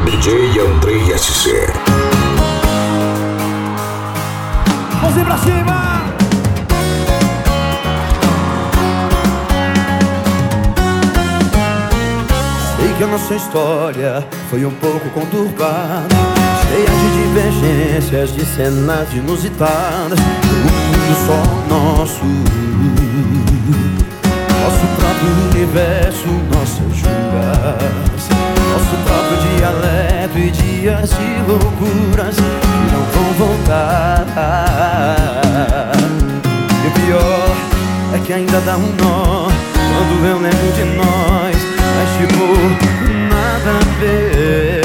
DJ Andrei SC. Mãozinha pra cima! Sei que a nossa história foi um pouco conturbada, cheia de divergências, de cenas inusitadas. O mundo só nosso, nosso próprio universo, nossas juras, nosso próprio dialeto e dias de loucuras que não vão voltar. E o pior é que ainda dá um nó quando eu lembro de nós, mas tipo, nada a ver.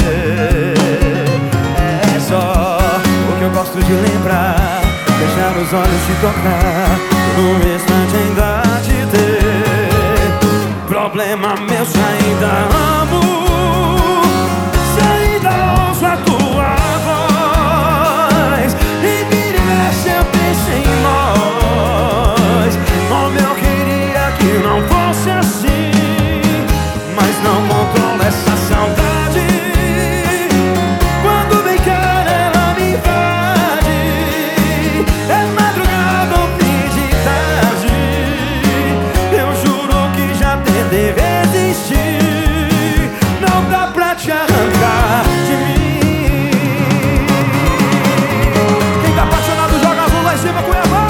É só o que eu gosto de lembrar, fechar os olhos e tocar, num instante ainda te ter. Problema meu se ainda amo, se ainda ouço a tua voz, e vira e mexe eu penso em nós. Como eu queria que não fosse assim, mas não controlo essa saudade. Quando vem cara ela me invade, é madrugada ou fim de tarde. Eu juro que já tentei resistir, não dá pra te arrancar de mim. Quem tá apaixonado joga azul lá em cima, Cuiabá.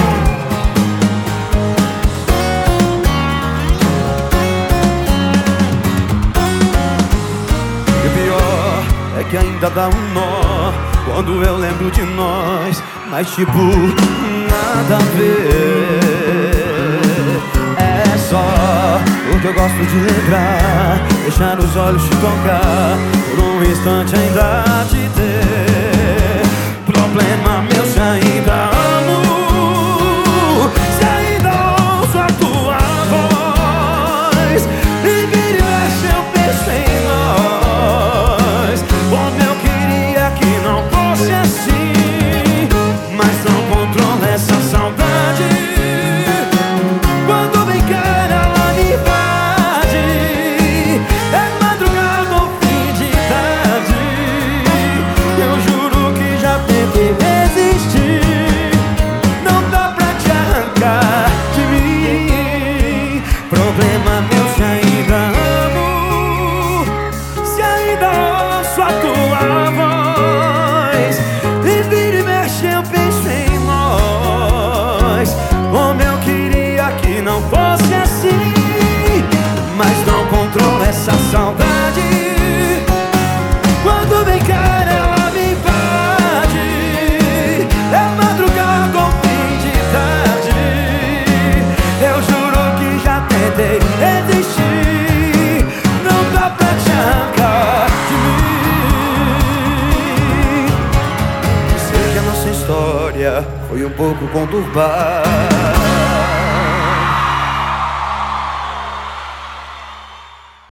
E o pior é que ainda dá um nó quando eu lembro de nós, mas tipo, nada a ver. É só o que eu gosto de lembrar, deixar os olhos te tocar, por um instante ainda te ter. Problema meu se ainda amo, se ainda ouço a tua voz, e vira e mexe eu penso em nós. Como eu queria que não fosse assim, mas não controlo essa saudade. Quando vem cara ela me invade, é madrugada ou fim de tarde. Eu juro que já tentei resistir, não dá pra te arrancar de mim. Problema meu se ainda amo, se ainda ouço a tua voz, e vira e mexe eu penso em nós. Como eu queria que não fosse assim, mas não controlo essa saudade. Quando vem cara ela me invade, é madrugada ou fim de tarde. Eu juro que já tentei resistir, não dá pra te arrancar de mim. Sei que a nossa história foi um pouco conturbada,